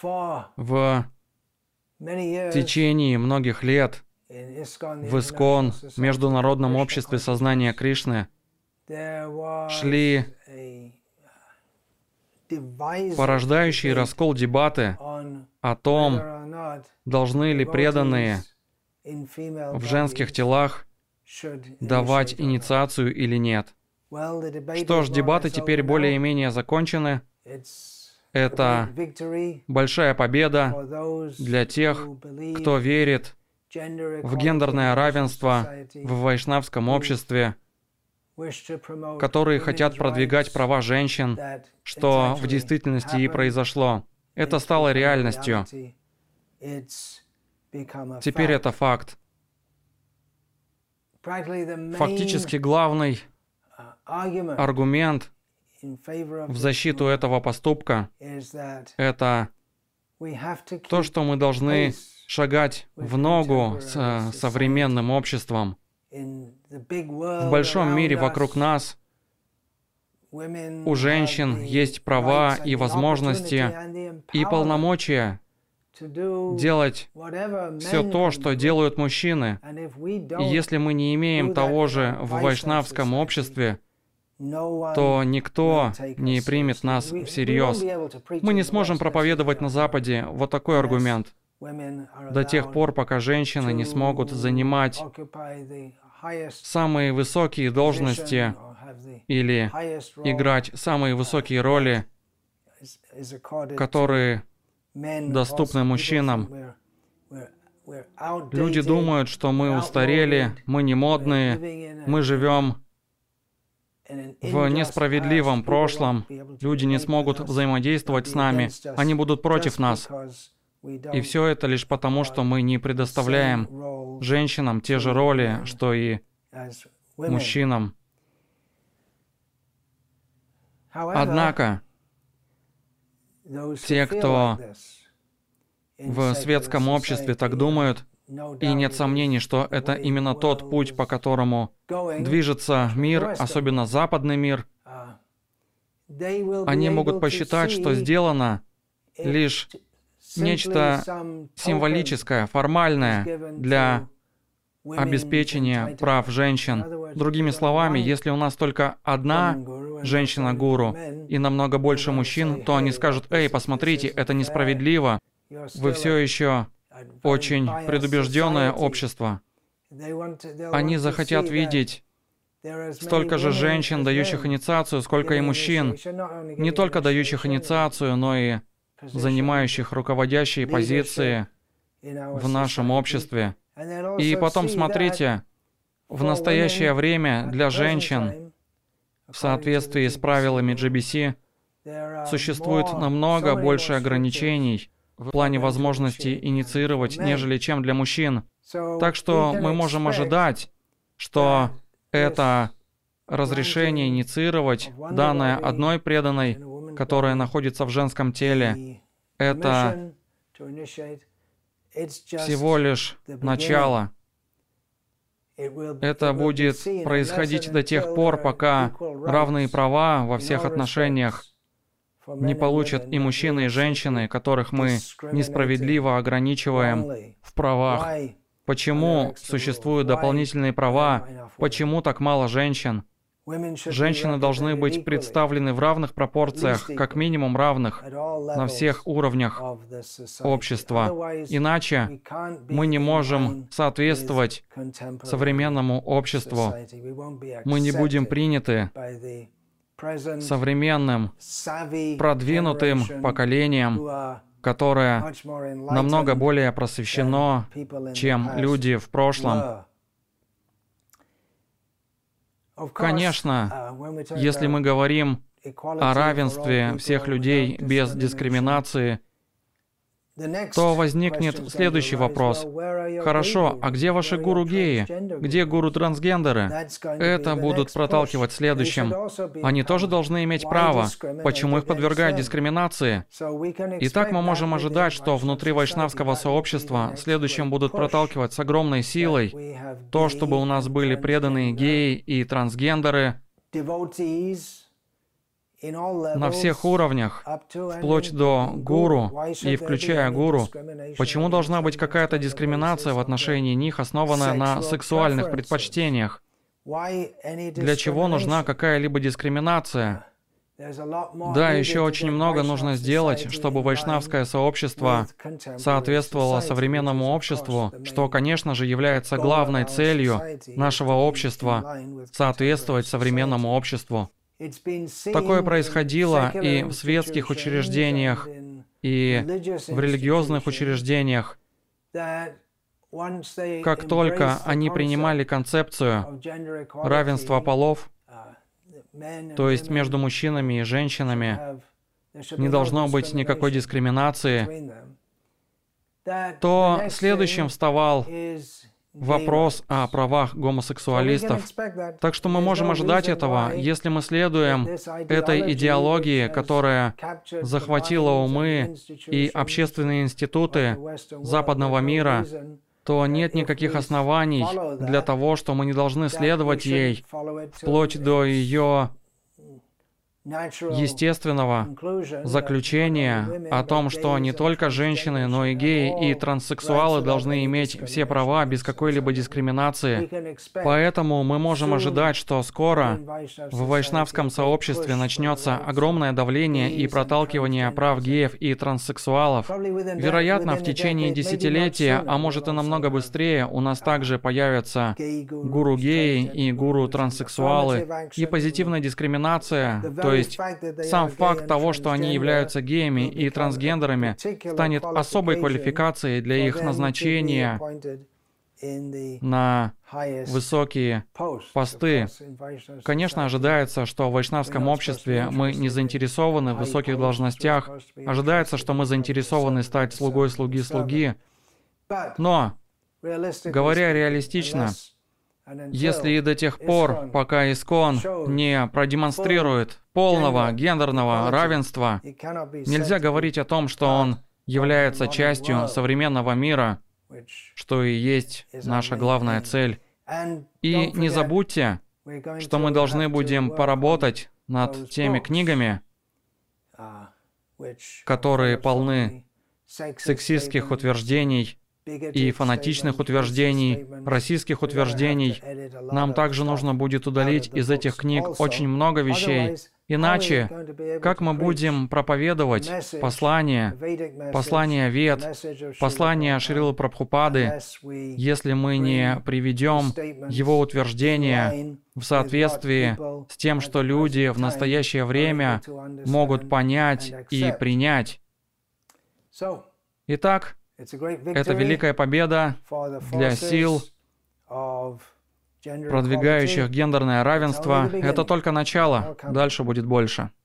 В течение многих лет в ИСККОН, Международном обществе сознания Кришны, шли порождающие раскол дебаты о том, должны ли преданные в женских телах давать инициацию или нет. Что ж, дебаты теперь более-менее закончены. Это большая победа для тех, кто верит в гендерное равенство в вайшнавском обществе, которые хотят продвигать права женщин, что в действительности и произошло. Это стало реальностью. Теперь это факт. Фактически главный аргумент в защиту этого поступка — это то, что мы должны шагать в ногу с современным обществом. В большом мире вокруг нас у женщин есть права и возможности и полномочия делать все то, что делают мужчины. И если мы не имеем того же в вайшнавском обществе, то никто не примет нас всерьез. Мы не сможем проповедовать на Западе вот такой аргумент. До тех пор, пока женщины не смогут занимать самые высокие должности или играть самые высокие роли, которые доступны мужчинам. Люди думают, что мы устарели, мы не модные, мы живем в несправедливом прошлом, люди не смогут взаимодействовать с нами, они будут против нас. И все это лишь потому, что мы не предоставляем женщинам те же роли, что и мужчинам. Однако, те, кто в светском обществе так думают, и нет сомнений, что это именно тот путь, по которому движется мир, особенно западный мир, они могут посчитать, что сделано лишь нечто символическое, формальное для обеспечения прав женщин. Другими словами, если у нас только одна женщина-гуру и намного больше мужчин, то они скажут: «Эй, посмотрите, это несправедливо. Вы все еще очень предубежденное общество». Они захотят видеть столько же женщин, дающих инициацию, сколько и мужчин. Не только дающих инициацию, но и занимающих руководящие позиции в нашем обществе. И потом смотрите, в настоящее время для женщин, в соответствии с правилами GBC, существует намного больше ограничений в плане возможности инициировать, нежели чем для мужчин. Так что мы можем ожидать, что это разрешение инициировать, данное одной преданной, которая находится в женском теле, это всего лишь начало. Это будет происходить до тех пор, пока равные права во всех отношениях не получат и мужчины, и женщины, которых мы несправедливо ограничиваем в правах. Почему существуют дополнительные права? Почему так мало женщин? Женщины должны быть представлены в равных пропорциях, как минимум равных, на всех уровнях общества. Иначе мы не можем соответствовать современному обществу. Мы не будем приняты современным, продвинутым поколением, которое намного более просвещено, чем люди в прошлом. Конечно, если мы говорим о равенстве всех людей без дискриминации, то возникнет следующий вопрос. Хорошо, а где ваши гуру-геи? Где гуру-трансгендеры? Это будут проталкивать следующим. Они тоже должны иметь право. Почему их подвергают дискриминации? Итак, мы можем ожидать, что внутри вайшнавского сообщества следующим будут проталкивать с огромной силой то, чтобы у нас были преданные геи и трансгендеры, на всех уровнях, вплоть до гуру и включая гуру. Почему должна быть какая-то дискриминация в отношении них, основанная на сексуальных предпочтениях? Для чего нужна какая-либо дискриминация? Да, еще очень много нужно сделать, чтобы вайшнавское сообщество соответствовало современному обществу, что, конечно же, является главной целью нашего общества — соответствовать современному обществу. Такое происходило и в светских учреждениях, и в религиозных учреждениях. Как только они принимали концепцию равенства полов, то есть между мужчинами и женщинами, не должно быть никакой дискриминации, то следующим вставал вопрос о правах гомосексуалистов. Так что мы можем ожидать этого, если мы следуем этой идеологии, которая захватила умы и общественные институты западного мира, то нет никаких оснований для того, что мы не должны следовать ей, вплоть до ее естественного заключения о том, что не только женщины, но и геи и транссексуалы должны иметь все права без какой-либо дискриминации. Поэтому мы можем ожидать, что скоро в вайшнавском сообществе начнется огромное давление и проталкивание прав геев и транссексуалов. Вероятно, в течение десятилетия, а может и намного быстрее, у нас также появятся гуру-геи и гуру-транссексуалы, и позитивная дискриминация, то есть сам факт того, что они являются геями и трансгендерами, станет особой квалификацией для их назначения на высокие посты. Конечно, ожидается, что в вайшнавском обществе мы не заинтересованы в высоких должностях, ожидается, что мы заинтересованы стать слугой слуги. Но, говоря реалистично, если и до тех пор, пока ИСККОН не продемонстрирует полного гендерного равенства, нельзя говорить о том, что он является частью современного мира, что и есть наша главная цель. И не забудьте, что мы должны будем поработать над теми книгами, которые полны сексистских утверждений и фанатичных утверждений, российских утверждений. Нам также нужно будет удалить из этих книг очень много вещей. Иначе, как мы будем проповедовать послание Вед, послание Шрилы Прабхупады, если мы не приведем его утверждения в соответствии с тем, что люди в настоящее время могут понять и принять? Итак, это великая победа для сил, продвигающих гендерное равенство. Это только начало, дальше будет больше.